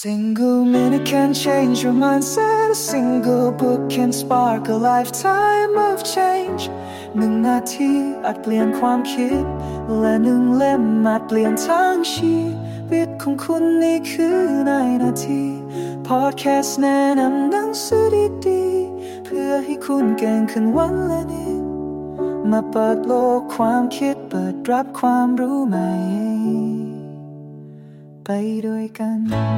Single minute can change your mindset. A single book can spark a lifetime of change. 1 นาทีอาจเปลี่ยนความคิดและ1 เล่มอาจเปลี่ยนทั้งชีวิตของคุณนี่คือในนาที Podcast แนะนำหนังสือดีๆเพื่อให้คุณเก่งขึ้นวันละนิดมาเปิดโลกความคิดเปิดรับความรู้ใหม่ไปด้วยกัน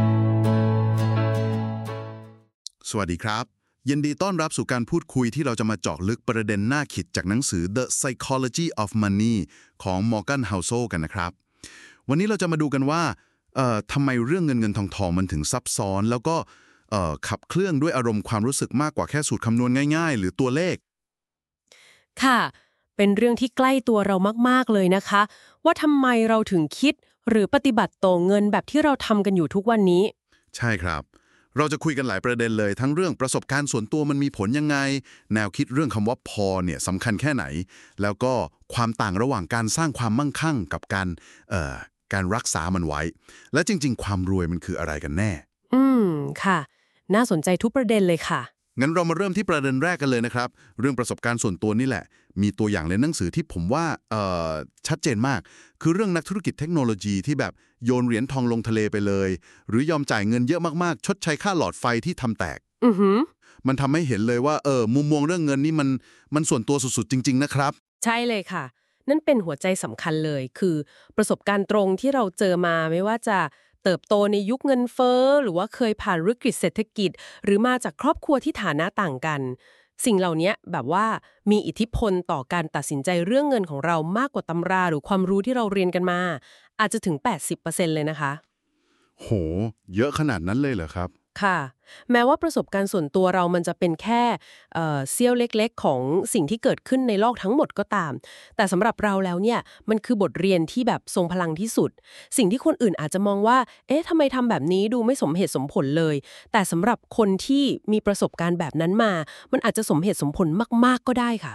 สวัสดีครับยินดีต้อนรับสู่การพูดคุยที่เราจะมาเจาะลึกประเด็นน่าคิดจากหนังสือ The Psychology of Money ของ Morgan Housel กันนะครับวันนี้เราจะมาดูกันว่าทำไมเรื่องเงินทองมันถึงซับซ้อนแล้วก็ขับเคลื่อนด้วยอารมณ์ความรู้สึกมากกว่าแค่สูตรคำนวณง่ายๆหรือตัวเลขค่ะเป็นเรื่องที่ใกล้ตัวเรามากๆเลยนะคะว่าทำไมเราถึงคิดหรือปฏิบัติต่อเงินแบบที่เราทำกันอยู่ทุกวันนี้ใช่ครับเราจะคุยกันหลายประเด็นเลยทั้งเรื่องประสบการณ์ส่วนตัวมันมีผลยังไงแนวคิดเรื่องคำว่าพอเนี่ยสำคัญแค่ไหนแล้วก็ความต่างระหว่างการสร้างความมั่งคั่งกับการรักษามันไว้และจริงๆความรวยมันคืออะไรกันแน่ค่ะน่าสนใจทุกประเด็นเลยค่ะงั้นเรามาเริ่มที่ประเด็นแรกกันเลยนะครับเรื่องประสบการณ์ส่วนตัวนี่แหละมีตัวอย่างในหนังสือที่ผมว่าชัดเจนมากคือเรื่องนักธุรกิจเทคโนโลยีที่แบบโยนเหรียญทองลงทะเลไปเลยหรือยอมจ่ายเงินเยอะมากๆชดใช้ค่าหลอดไฟที่ทำแตกมันทำให้เห็นเลยว่ามุมมองเรื่องเงินนี่มันส่วนตัวสุดๆจริงๆนะครับใช่เลยค่ะนั่นเป็นหัวใจสำคัญเลยคือประสบการณ์ตรงที่เราเจอมาไม่ว่าจะเติบโตในยุคเงินเฟ้อหรือว่าเคยผ่านวิกฤตเศรษฐกิจหรือมาจากครอบครัวที่ฐานะต่างกันสิ่งเหล่านี้แบบว่ามีอิทธิพลต่อการตัดสินใจเรื่องเงินของเรามากกว่าตำราหรือความรู้ที่เราเรียนกันมาอาจจะถึง 80% เลยนะคะโหเยอะขนาดนั้นเลยเหรอครับค่ะแม้ว่าประสบการณ์ส่วนตัวเรามันจะเป็นแค่เสี้ยวเล็กๆของสิ่งที่เกิดขึ้นในโลกทั้งหมดก็ตามแต่สำหรับเราแล้วเนี่ยมันคือบทเรียนที่แบบทรงพลังที่สุดสิ่งที่คนอื่นอาจจะมองว่าเอ๊ะทำไมทำแบบนี้ดูไม่สมเหตุสมผลเลยแต่สำหรับคนที่มีประสบการณ์แบบนั้นมามันอาจจะสมเหตุสมผลมากๆก็ได้ค่ะ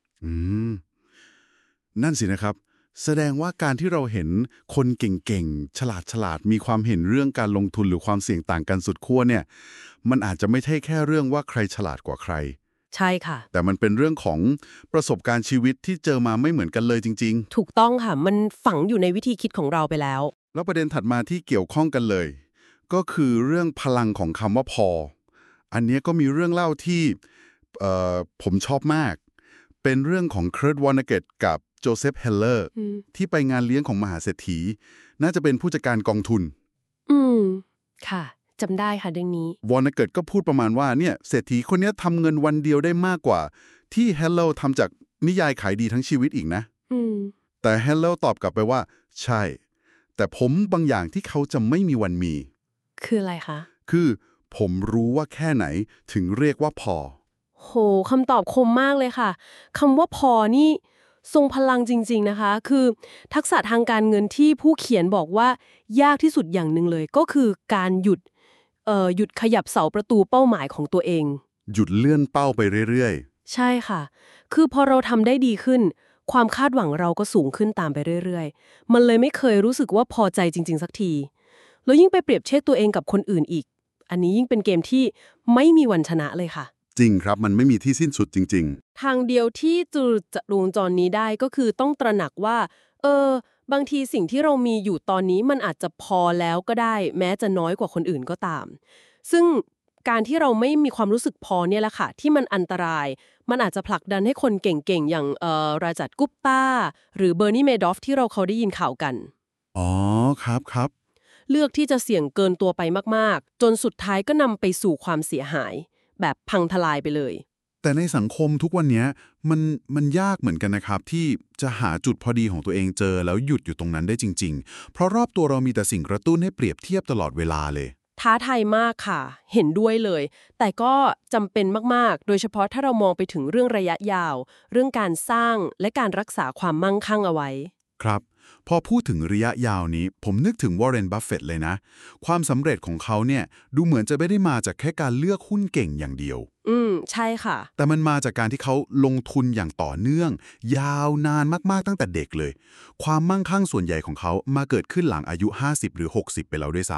นั่นสินะครับแสดงว่าการที่เราเห็นคนเก่งๆฉลาดมีความเห็นเรื่องการลงทุนหรือความเสี่ยงต่างกันสุดขั้วเนี่ยมันอาจจะไม่ใช่แค่เรื่องว่าใครฉลาดกว่าใครใช่ค่ะแต่มันเป็นเรื่องของประสบการณ์ชีวิตที่เจอมาไม่เหมือนกันเลยจริงๆถูกต้องค่ะมันฝังอยู่ในวิธีคิดของเราไปแล้วแล้วประเด็นถัดมาที่เกี่ยวข้องกันเลยก็คือเรื่องพลังของคำว่าพออันนี้ก็มีเรื่องเล่าที่ผมชอบมากเป็นเรื่องของเคิร์ท วอร์เนเกตกับโจเซฟ เฮลเลอร์ที่ไปงานเลี้ยงของมหาเศรษฐีน่าจะเป็นผู้จัดการกองทุนค่ะจำได้ค่ะเรื่องนี้วอร์เนเกตก็พูดประมาณว่าเนี่ยเศรษฐีคนนี้ทำเงินวันเดียวได้มากกว่าที่เฮลเลอร์ทำจากนิยายขายดีทั้งชีวิตอีกนะแต่เฮลเลอร์ตอบกลับไปว่าใช่แต่ผมบางอย่างที่เขาจะไม่มีวันมีคืออะไรคะคือผมรู้ว่าแค่ไหนถึงเรียกว่าพอโหคำตอบคมมากเลยค่ะคำว่าพอนี่ทรงพลังจริงๆนะคะคือทักษะทางการเงินที่ผู้เขียนบอกว่ายากที่สุดอย่างหนึ่งเลยก็คือการหยุดขยับเสาประตูเป้าหมายของตัวเองหยุดเลื่อนเป้าไปเรื่อยๆใช่ค่ะคือพอเราทำได้ดีขึ้นความคาดหวังเราก็สูงขึ้นตามไปเรื่อยๆมันเลยไม่เคยรู้สึกว่าพอใจจริงๆสักทีแล้วยิ่งไปเปรียบเทียบตัวเองกับคนอื่นอีกอันนี้ยิ่งเป็นเกมที่ไม่มีวันชนะเลยค่ะจริงครับมันไม่มีที่สิ้นสุดจริงๆทางเดียวที่จะวงจรนี้ได้ก็คือต้องตระหนักว่าบางทีสิ่งที่เรามีอยู่ตอนนี้มันอาจจะพอแล้วก็ได้แม้จะน้อยกว่าคนอื่นก็ตามซึ่งการที่เราไม่มีความรู้สึกพอเนี่ยแหละค่ะที่มันอันตรายมันอาจจะผลักดันให้คนเก่งๆอย่างราจัดกุปตาหรือเบอร์นีเมดอฟที่เราได้ยินข่าวกันอ๋อครับเลือกที่จะเสี่ยงเกินตัวไปมากๆจนสุดท้ายก็นำไปสู่ความเสียหายแบบพังทลายไปเลยแต่ในสังคมทุกวันนี้มันยากเหมือนกันนะครับที่จะหาจุดพอดีของตัวเองเจอแล้วหยุดอยู่ตรงนั้นได้จริงๆเพราะรอบตัวเรามีแต่สิ่งกระตุ้นให้เปรียบเทียบตลอดเวลาเลยท้าทายมากค่ะเห็นด้วยเลยแต่ก็จำเป็นมากๆโดยเฉพาะถ้าเรามองไปถึงเรื่องระยะยาวเรื่องการสร้างและการรักษาความมั่งคั่งเอาไว้ครับพอพูดถึงระยะยาวนี้ผมนึกถึงวอร์เรน บัฟเฟตต์เลยนะความสำเร็จของเขาเนี่ยดูเหมือนจะไม่ได้มาจากแค่การเลือกหุ้นเก่งอย่างเดียวใช่ค่ะแต่มันมาจากการที่เขาลงทุนอย่างต่อเนื่องยาวนานมากๆตั้งแต่เด็กเลยความมั่งคั่งส่วนใหญ่ของเขามาเกิดขึ้นหลังอายุ50หรือ60ไปแล้วด้วยซ้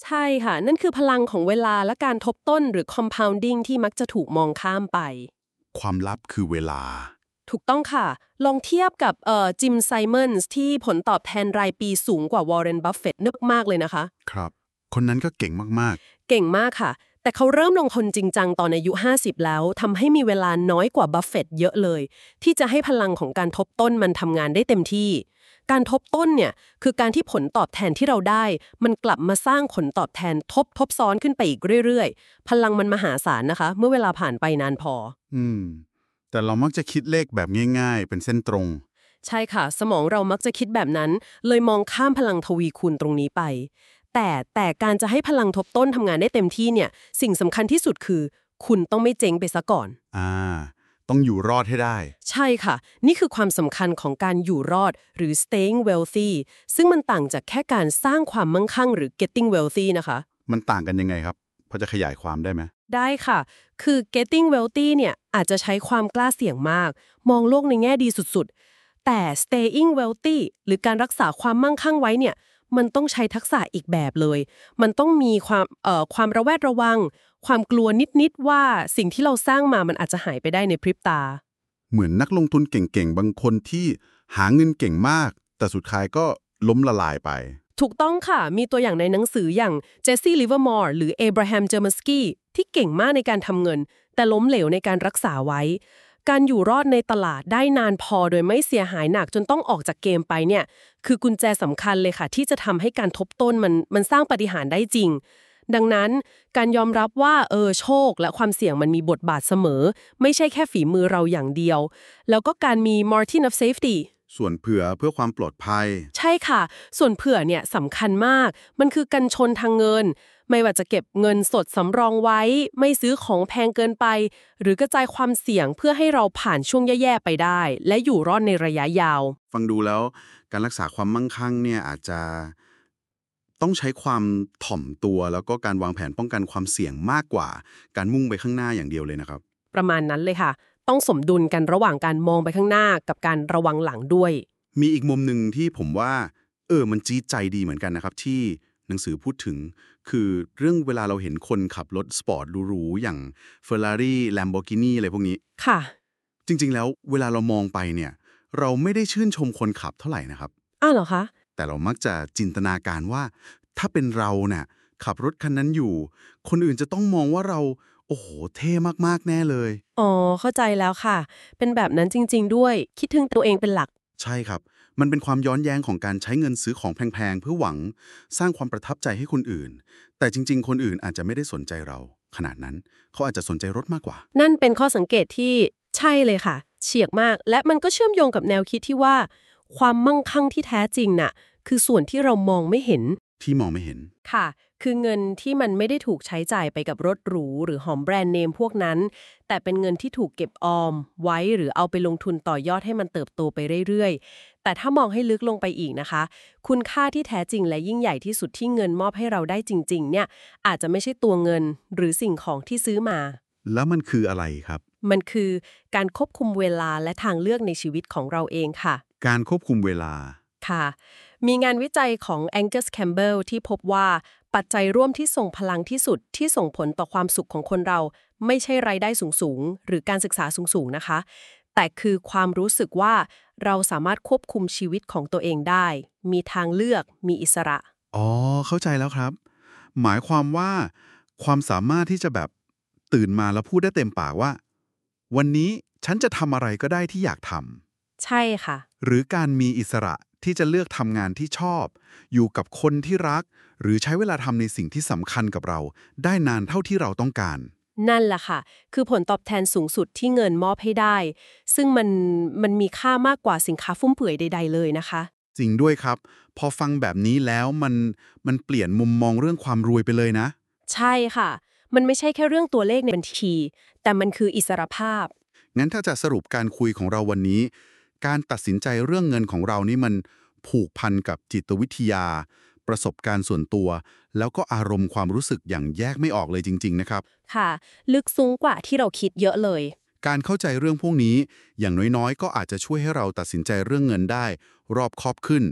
ใช่ค่ะ นั่นคือพลังของเวลาและการทบต้นหรือ compounding ที่มักจะถูกมองข้ามไปความลับคือเวลาถูกต้องค่ะ ลองเทียบกับจิมไซมอนส์ที่ผลตอบแทนรายปีสูงกว่าวอร์เรนบัฟเฟตต์นึกมากเลยนะคะครับคนนั้นก็เก่งมากเก่งมากค่ะ แต่เขาเริ่มลงทุนจริงจังตอนอายุ50แล้วทำให้มีเวลาน้อยกว่าบัฟเฟตต์เยอะเลย ที่จะให้พลังของการทบต้นมันทำงานได้เต็มที่ การทบต้นเนี่ยคือการที่ผลตอบแทนที่เราได้ มันกลับมาสร้างผลตอบแทนทบซ้อนขึ้นไปอีกเรื่อยๆพลังมันมหาศาลนะคะ เมื่อเวลาผ่านไปนานพอๆแต่เรามักจะคิดเลขแบบง่ายๆเป็นเส้นตรงใช่ค่ะสมองเรามักจะคิดแบบนั้นเลยมองข้ามพลังทวีคูณตรงนี้ไปแต่การจะให้พลังทบต้นทำงานได้เต็มที่เนี่ยสิ่งสำคัญที่สุดคือคุณต้องไม่เจ๊งไปซะก่อนอ่าต้องอยู่รอดให้ได้ใช่ค่ะนี่คือความสำคัญของการอยู่รอดหรือ staying wealthy ซึ่งมันต่างจากแค่การสร้างความมั่งคั่งหรือ getting wealthy นะคะมันต่างกันยังไงครับพอจะขยายความได้ไหมได้ค่ะคือ getting wealthy เนี่ยอาจจะใช้ความกล้าเสี่ยงมากมองโลกในแง่ดีสุดๆแต่ staying wealthy หรือการรักษาความมั่งคั่งไว้เนี่ยมันต้องใช้ทักษะอีกแบบเลยมันต้องมีความระแวดระวังความกลัวนิดๆว่าสิ่งที่เราสร้างมามันอาจจะหายไปได้ในพริบตาเหมือนนักลงทุนเก่งๆบางคนที่หาเงินเก่งมากแต่สุดท้ายก็ล้มละลายไปถูกต้องค่ะ มีตัวอย่างในหนังสืออย่างเจสซี่ลิเวอร์มอร์หรือเอเบราฮัมเจอร์มสกี้ที่เก่งมากในการทำเงินแต่ล้มเหลวในการรักษาไว้การอยู่รอดในตลาดได้นานพอโดยไม่เสียหายหนักจนต้องออกจากเกมไปเนี่ยคือกุญแจสำคัญเลยค่ะที่จะทำให้การทบต้นมันสร้างปาฏิหาริย์ได้จริงดังนั้นการยอมรับว่าโชคและความเสี่ยงมันมีบทบาทเสมอไม่ใช่แค่ฝีมือเราอย่างเดียวแล้วก็การมี margin of safety ส่วนเผื่อเพื่อความปลอดภัยใช่ค่ะส่วนเผื่อเนี่ยสำคัญมากมันคือกันชนทางเงินไม่ว่าจะเก็บเงินสดสำรองไว้ไม่ซื้อของแพงเกินไปหรือกระจายความเสี่ยงเพื่อให้เราผ่านช่วงแย่ๆไปได้และอยู่รอดในระยะยาวฟังดูแล้วการรักษาความมั่งคั่งเนี่ยอาจจะต้องใช้ความถ่อมตัวแล้วก็การวางแผนป้องกันความเสี่ยงมากกว่าการมุ่งไปข้างหน้าอย่างเดียวเลยนะครับประมาณนั้นเลยค่ะต้องสมดุลกันระหว่างการมองไปข้างหน้ากับการระวังหลังด้วยมีอีกมุมหนึ่งที่ผมว่ามันจี๊ดใจดีเหมือนกันนะครับที่หนังสือพูดถึงคือเรื่องเวลาเราเห็นคนขับรถสปอร์ตหรูๆอย่าง Ferrari Lamborghini อะไรพวกนี้ค่ะจริงๆแล้วเวลาเรามองไปเนี่ยเราไม่ได้ชื่นชมคนขับเท่าไหร่นะครับเหรอคะแต่เรามักจะจินตนาการว่าถ้าเป็นเราเนี่ยขับรถคันนั้นอยู่คนอื่นจะต้องมองว่าเราโอ้โหเท่มากๆแน่เลยอ๋อเข้าใจแล้วค่ะเป็นแบบนั้นจริงๆด้วยคิดถึงตัวเองเป็นหลักใช่ครับมันเป็นความย้อนแย้งของการใช้เงินซื้อของแพงๆเพื่อหวังสร้างความประทับใจให้คนอื่นแต่จริงๆคนอื่นอาจจะไม่ได้สนใจเราขนาดนั้นเขาอาจจะสนใจรถมากกว่านั่นเป็นข้อสังเกตที่ใช่เลยค่ะเฉียบมากและมันก็เชื่อมโยงกับแนวคิดที่ว่าความมั่งคั่งที่แท้จริงน่ะคือส่วนที่เรามองไม่เห็นที่มองไม่เห็นค่ะคือเงินที่มันไม่ได้ถูกใช้จ่ายไปกับรถหรูหรือหอมแบรนด์เนมพวกนั้นแต่เป็นเงินที่ถูกเก็บออมไว้หรือเอาไปลงทุนต่อยอดให้มันเติบโตไปเรื่อยๆแต่ถ้ามองให้ลึกลงไปอีกนะคะคุณค่าที่แท้จริงและยิ่งใหญ่ที่สุดที่เงินมอบให้เราได้จริงๆเนี่ยอาจจะไม่ใช่ตัวเงินหรือสิ่งของที่ซื้อมาแล้วมันคืออะไรครับมันคือการควบคุมเวลาและทางเลือกในชีวิตของเราเองค่ะการควบคุมเวลาค่ะมีงานวิจัยของ Angus Campbell ที่พบว่าปัจจัยร่วมที่ส่งพลังที่สุดที่ส่งผลต่อความสุขของคนเราไม่ใช่รายได้สูงๆหรือการศึกษาสูงๆนะคะแต่คือความรู้สึกว่าเราสามารถควบคุมชีวิตของตัวเองได้มีทางเลือกมีอิสระอ๋อเข้าใจแล้วครับหมายความว่าความสามารถที่จะแบบตื่นมาแล้วพูดได้เต็มปากว่าวันนี้ฉันจะทำอะไรก็ได้ที่อยากทำใช่ค่ะำหรือการมีอิสระที่จะเลือกทำงานที่ชอบอยู่กับคนที่รักหรือใช้เวลาทำในสิ่งที่สำคัญกับเราได้นานเท่าที่เราต้องการนั่นแหละค่ะคือผลตอบแทนสูงสุดที่เงินมอบให้ได้ซึ่งมันมีค่ามากกว่าสินค้าฟุ่มเฟือยใดๆเลยนะคะจริงด้วยครับพอฟังแบบนี้แล้วมันเปลี่ยนมุมมองเรื่องความรวยไปเลยนะใช่ค่ะมันไม่ใช่แค่เรื่องตัวเลขในบัญชีแต่มันคืออิสรภาพงั้นถ้าจะสรุปการคุยของเราวันนี้การตัดสินใจเรื่องเงินของเรานี่มันผูกพันกับจิตวิทยาประสบการณ์ส่วนตัวแล้วก็อารมณ์ความรู้สึกอย่างแยกไม่ออกเลยจริงๆนะครับค่ะลึกซึ้งกว่าที่เราคิดเยอะเลยการเข้าใจเรื่องพวกนี้อย่างน้อยๆก็อาจจะช่วยให้เราตัดสินใจเรื่องเงินได้รอบคอบขึ้น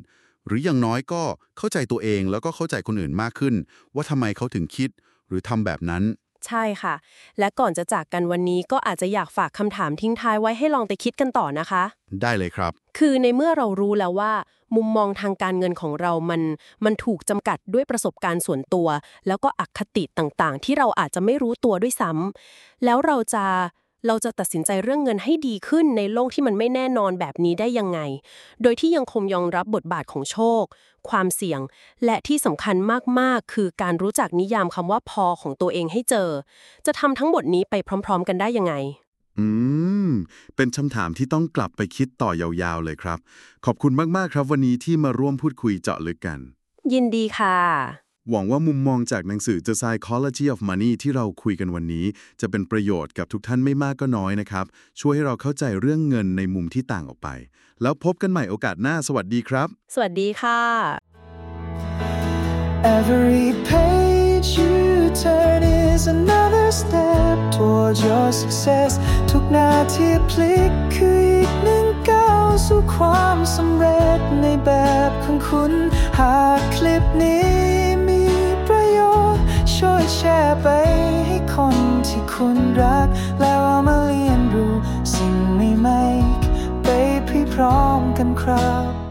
หรืออย่างน้อยก็เข้าใจตัวเองแล้วก็เข้าใจคนอื่นมากขึ้นว่าทำไมเขาถึงคิดหรือทำแบบนั้นใช่ค่ะและก่อนจะจากกันวันนี้ก็อาจจะอยากฝากคำถามทิ้งท้ายไว้ให้ลองไปคิดกันต่อนะคะได้เลยครับคือในเมื่อเรารู้แล้วว่ามุมมองทางการเงินของเรามันถูกจำกัดด้วยประสบการณ์ส่วนตัวแล้วก็อคติต่างๆที่เราอาจจะไม่รู้ตัวด้วยซ้ำแล้วเราจะตัดสินใจเรื่องเงินให้ดีขึ้นในโลกที่มันไม่แน่นอนแบบนี้ได้ยังไงโดยที่ยังคงยอมรับบทบาทของโชคความเสี่ยงและที่สำคัญมากๆคือการรู้จักนิยามคำว่าพอของตัวเองให้เจอจะทำทั้งหมดนี้ไปพร้อมๆกันได้ยังไงเป็นคำถามที่ต้องกลับไปคิดต่อยาวๆเลยครับขอบคุณมากๆครับวันนี้ที่มาร่วมพูดคุยเจาะลึกกันยินดีค่ะหวังว่ามุมมองจากหนังสือ The Psychology of Money ที่เราคุยกันวันนี้จะเป็นประโยชน์กับทุกท่านไม่มากก็น้อยนะครับช่วยให้เราเข้าใจเรื่องเงินในมุมที่ต่างออกไปแล้วพบกันใหม่โอกาสหน้าสวัสดีครับสวัสดีค่ะ Every page you turn is another step towards your success ทุกนาทีพลิกคืออีกหนึ่งก้าวสู่ความสำเร็จในแบบของคุณหากคลิปนี้มีประโยชน์ช่วยแชร์ไปให้คนที่คุณรักแล้วเอามาเรียนรู้สิ่งใหม่ๆไปพร้อมกันครับ